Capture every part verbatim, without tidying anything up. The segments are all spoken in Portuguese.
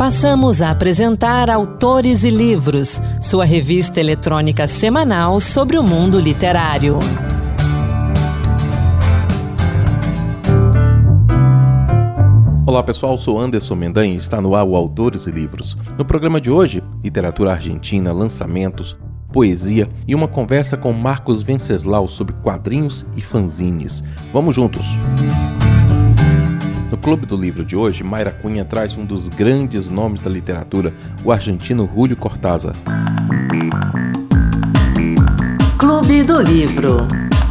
Passamos a apresentar Autores e Livros, sua revista eletrônica semanal sobre o mundo literário. Olá pessoal, sou Anderson Mendanha e está no ar o Autores e Livros. No programa de hoje, literatura argentina, lançamentos, poesia e uma conversa com Marcos Venceslau sobre quadrinhos e fanzines. Vamos juntos! No Clube do Livro de hoje, Mayra Cunha traz um dos grandes nomes da literatura, o argentino Julio Cortázar. Clube do Livro.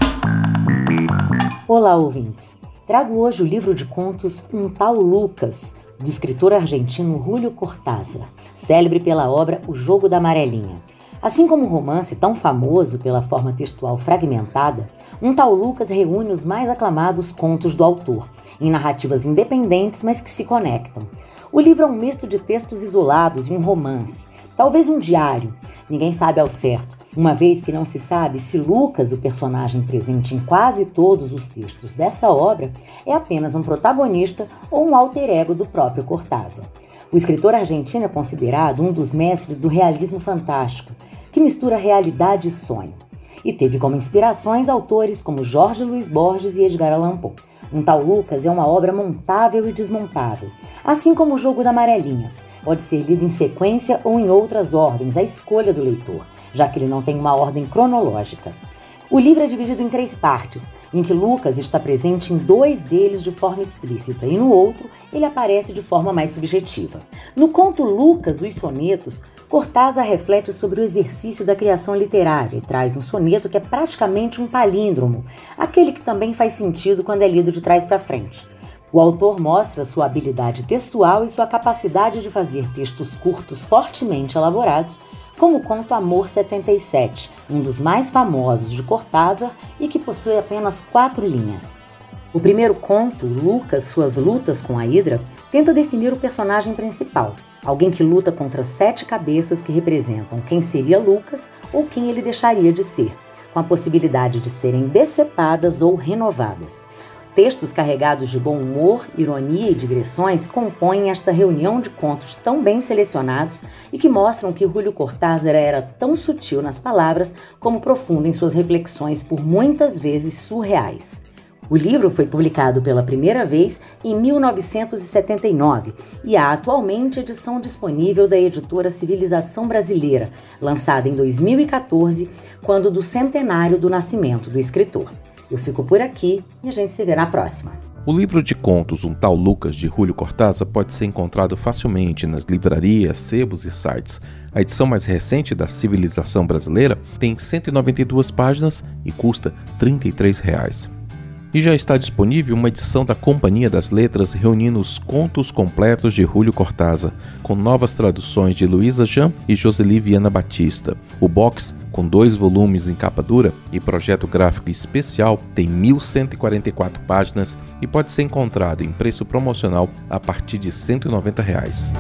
Olá, ouvintes! Trago hoje o livro de contos Um Tal Lucas, do escritor argentino Julio Cortázar, célebre pela obra O Jogo da Amarelinha. Assim como o romance tão famoso pela forma textual fragmentada, Um Tal Lucas reúne os mais aclamados contos do autor, em narrativas independentes, mas que se conectam. O livro é um misto de textos isolados e um romance, talvez um diário, ninguém sabe ao certo, uma vez que não se sabe se Lucas, o personagem presente em quase todos os textos dessa obra, é apenas um protagonista ou um alter ego do próprio Cortázar. O escritor argentino é considerado um dos mestres do realismo fantástico, que mistura realidade e sonho, e teve como inspirações autores como Jorge Luis Borges e Edgar Allan Poe. Um Tal Lucas é uma obra montável e desmontável, assim como O Jogo da Amarelinha. Pode ser lido em sequência ou em outras ordens, à escolha do leitor, já que ele não tem uma ordem cronológica. O livro é dividido em três partes, em que Lucas está presente em dois deles de forma explícita e no outro ele aparece de forma mais subjetiva. No conto Lucas, os Sonetos, Cortázar reflete sobre o exercício da criação literária e traz um soneto que é praticamente um palíndromo, aquele que também faz sentido quando é lido de trás para frente. O autor mostra sua habilidade textual e sua capacidade de fazer textos curtos fortemente elaborados, como o conto Amor setenta e sete, um dos mais famosos de Cortázar e que possui apenas quatro linhas. O primeiro conto, Lucas, Suas Lutas com a Hidra, tenta definir o personagem principal, alguém que luta contra sete cabeças que representam quem seria Lucas ou quem ele deixaria de ser, com a possibilidade de serem decepadas ou renovadas. Textos carregados de bom humor, ironia e digressões compõem esta reunião de contos tão bem selecionados e que mostram que Julio Cortázar era tão sutil nas palavras como profundo em suas reflexões, por muitas vezes surreais. O livro foi publicado pela primeira vez em mil novecentos e setenta e nove e há atualmente edição disponível da editora Civilização Brasileira, lançada em dois mil e quatorze, quando do centenário do nascimento do escritor. Eu fico por aqui e a gente se vê na próxima. O livro de contos Um Tal Lucas, de Julio Cortázar, pode ser encontrado facilmente nas livrarias, sebos e sites. A edição mais recente da Civilização Brasileira tem cento e noventa e duas páginas e custa trinta e três reais. E já está disponível uma edição da Companhia das Letras reunindo os contos completos de Julio Cortázar, com novas traduções de Luísa Jean e Joseli Viana Batista. O box, com dois volumes em capa dura e projeto gráfico especial, tem mil cento e quarenta e quatro páginas e pode ser encontrado em preço promocional a partir de cento e noventa reais.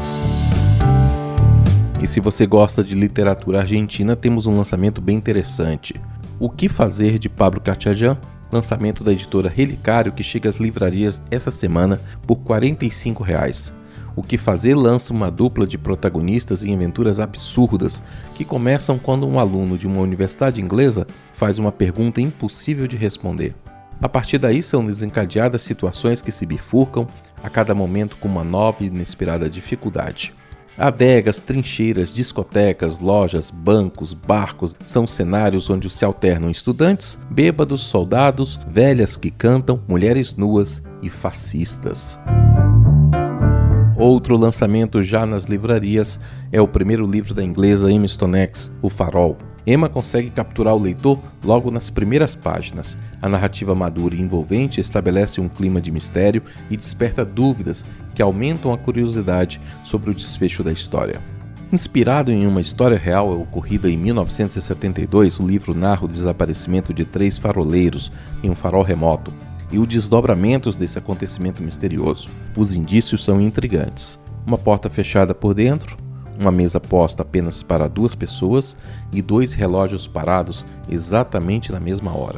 E se você gosta de literatura argentina, temos um lançamento bem interessante. O Que Fazer, de Pablo Cachayan, lançamento da editora Relicário, que chega às livrarias essa semana por quarenta e cinco reais. O Que Fazer lança uma dupla de protagonistas em aventuras absurdas que começam quando um aluno de uma universidade inglesa faz uma pergunta impossível de responder. A partir daí são desencadeadas situações que se bifurcam a cada momento com uma nova e inesperada dificuldade. Adegas, trincheiras, discotecas, lojas, bancos, barcos são cenários onde se alternam estudantes, bêbados, soldados, velhas que cantam, mulheres nuas e fascistas. Outro lançamento já nas livrarias é o primeiro livro da inglesa Emma Stone X, O Farol. Emma consegue capturar o leitor logo nas primeiras páginas. A narrativa madura e envolvente estabelece um clima de mistério e desperta dúvidas que aumentam a curiosidade sobre o desfecho da história. Inspirado em uma história real ocorrida em mil novecentos e setenta e dois, o livro narra o desaparecimento de três faroleiros em um farol remoto e os desdobramentos desse acontecimento misterioso. Os indícios são intrigantes. Uma porta fechada por dentro, uma mesa posta apenas para duas pessoas e dois relógios parados exatamente na mesma hora.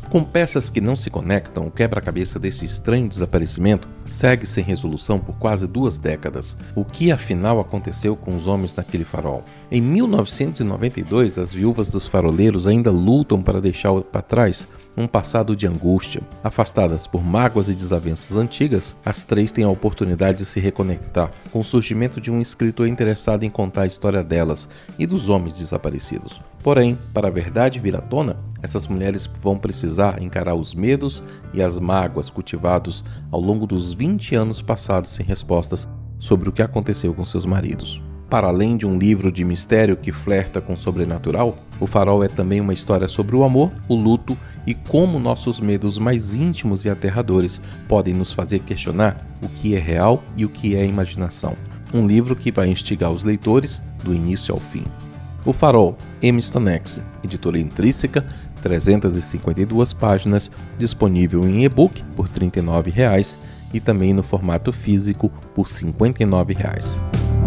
Com peças que não se conectam, o quebra-cabeça desse estranho desaparecimento segue sem resolução por quase duas décadas. O que afinal aconteceu com os homens naquele farol? Em mil novecentos e noventa e dois, as viúvas dos faroleiros ainda lutam para deixar para trás um passado de angústia. Afastadas por mágoas e desavenças antigas, as três têm a oportunidade de se reconectar com o surgimento de um escritor interessado em contar a história delas e dos homens desaparecidos. Porém, para a verdade vir à tona, essas mulheres vão precisar encarar os medos e as mágoas cultivados ao longo dos vinte anos passados sem respostas sobre o que aconteceu com seus maridos. Para além de um livro de mistério que flerta com o sobrenatural, O Farol é também uma história sobre o amor, o luto e como nossos medos mais íntimos e aterradores podem nos fazer questionar o que é real e o que é imaginação. Um livro que vai instigar os leitores do início ao fim. O Farol, M. Stonex, editora Intrínseca, trezentas e cinquenta e duas páginas, disponível em e-book por trinta e nove reais e também no formato físico por cinquenta e nove reais.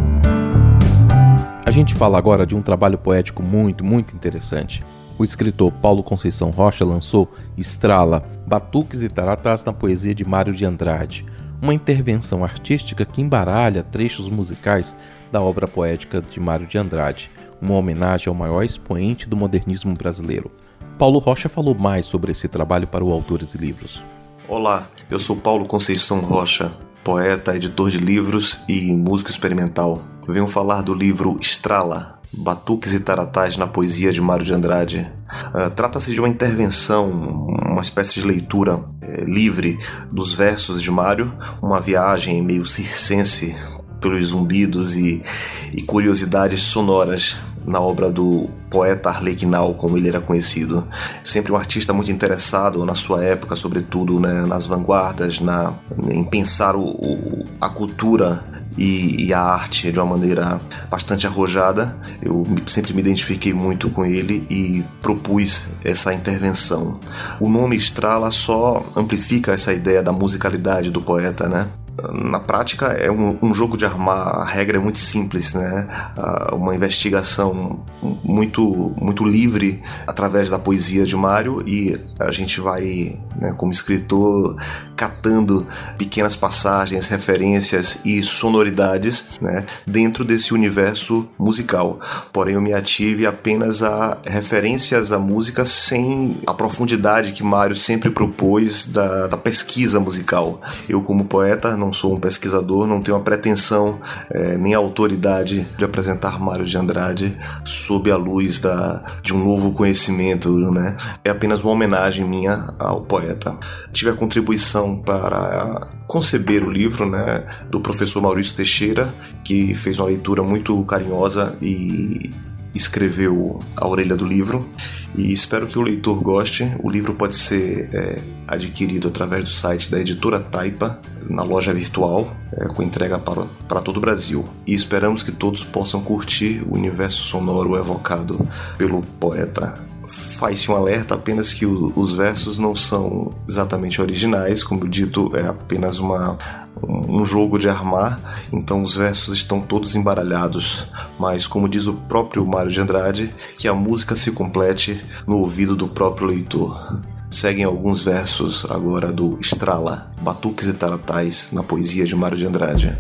A gente fala agora de um trabalho poético muito, muito interessante. O escritor Paulo Conceição Rocha lançou Estrala, Batuques e Taratás na poesia de Mário de Andrade, uma intervenção artística que embaralha trechos musicais da obra poética de Mário de Andrade, uma homenagem ao maior expoente do modernismo brasileiro. Paulo Rocha falou mais sobre esse trabalho para o Autores e Livros. Olá, eu sou Paulo Conceição Rocha, poeta, editor de livros e músico experimental. Venho falar do livro Estrala, Batuques e Taratás na poesia de Mário de Andrade. Uh, Trata-se de uma intervenção, uma espécie de leitura é, livre dos versos de Mário, uma viagem meio circense pelos zumbidos e, e curiosidades sonoras na obra do poeta Arlequinal, como ele era conhecido. Sempre um artista muito interessado na sua época, sobretudo, né, nas vanguardas, na, em pensar o, o, a cultura e, e a arte de uma maneira bastante arrojada. Eu sempre me identifiquei muito com ele e propus essa intervenção. O nome Estrala só amplifica essa ideia da musicalidade do poeta, né? Na prática é um, um jogo de armar, a regra é muito simples, né? Uh, uma investigação muito, muito livre através da poesia de Mário, e a gente vai, né, como escritor, catando pequenas passagens, referências e sonoridades, né, dentro desse universo musical. Porém, eu me ative apenas a referências à música sem a profundidade que Mário sempre propôs da, da pesquisa musical. Eu, como poeta, não sou um pesquisador, não tenho a pretensão é, nem a autoridade de apresentar Mário de Andrade sob a luz da, de um novo conhecimento, né? É apenas uma homenagem minha ao poeta. Tive a contribuição para conceber o livro, né, do professor Maurício Teixeira, que fez uma leitura muito carinhosa e escreveu a orelha do livro, e espero que o leitor goste. O livro pode ser é, adquirido através do site da editora Taipa, na loja virtual, é, com entrega para, para todo o Brasil, e esperamos que todos possam curtir o universo sonoro evocado pelo poeta. Faz-se um alerta apenas que o, os versos não são exatamente originais, como dito, é apenas uma, um jogo de armar, então os versos estão todos embaralhados, mas, como diz o próprio Mário de Andrade, que a música se complete no ouvido do próprio leitor. Seguem alguns versos agora do Estrala, Batuques e Taratás na poesia de Mário de Andrade.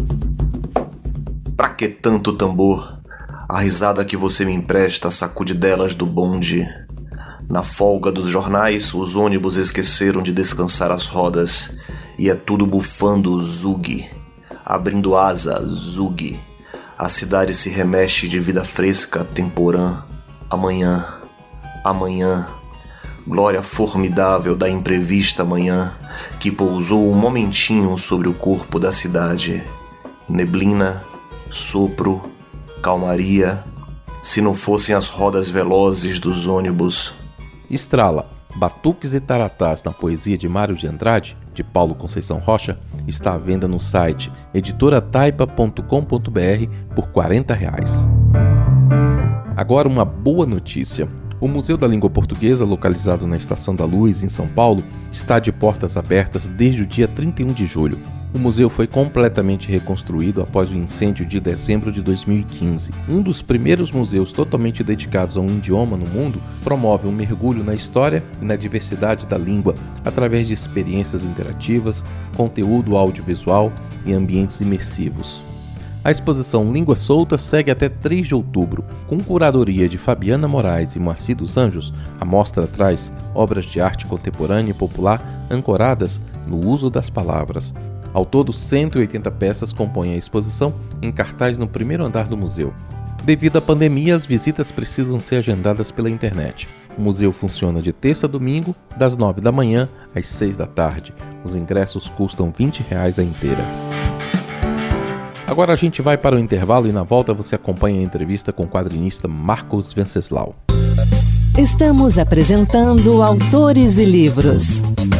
Pra que tanto tambor? A risada que você me empresta sacude delas do bonde. Na folga dos jornais, os ônibus esqueceram de descansar as rodas, e é tudo bufando zug, abrindo asa zug. A cidade se remexe de vida fresca, temporã. Amanhã, amanhã, glória formidável da imprevista manhã, que pousou um momentinho sobre o corpo da cidade. Neblina, sopro, calmaria, se não fossem as rodas velozes dos ônibus. Estrala, Batuques e Taratás na poesia de Mário de Andrade, de Paulo Conceição Rocha, está à venda no site editora taipa ponto com ponto br por quarenta reais. Agora uma boa notícia. O Museu da Língua Portuguesa, localizado na Estação da Luz, em São Paulo, está de portas abertas desde o dia trinta e um de julho. O museu foi completamente reconstruído após o incêndio de dezembro de dois mil e quinze. Um dos primeiros museus totalmente dedicados a um idioma no mundo promove um mergulho na história e na diversidade da língua através de experiências interativas, conteúdo audiovisual e ambientes imersivos. A exposição Língua Solta segue até três de outubro. Com curadoria de Fabiana Moraes e Moacir dos Anjos, a mostra traz obras de arte contemporânea e popular ancoradas no uso das palavras. Ao todo, cento e oitenta peças compõem a exposição, em cartaz no primeiro andar do museu. Devido à pandemia, as visitas precisam ser agendadas pela internet. O museu funciona de terça a domingo, das nove da manhã às seis da tarde. Os ingressos custam vinte reais a inteira. Agora a gente vai para o intervalo e na volta você acompanha a entrevista com o quadrinista Marcos Venceslau. Estamos apresentando Autores e Livros.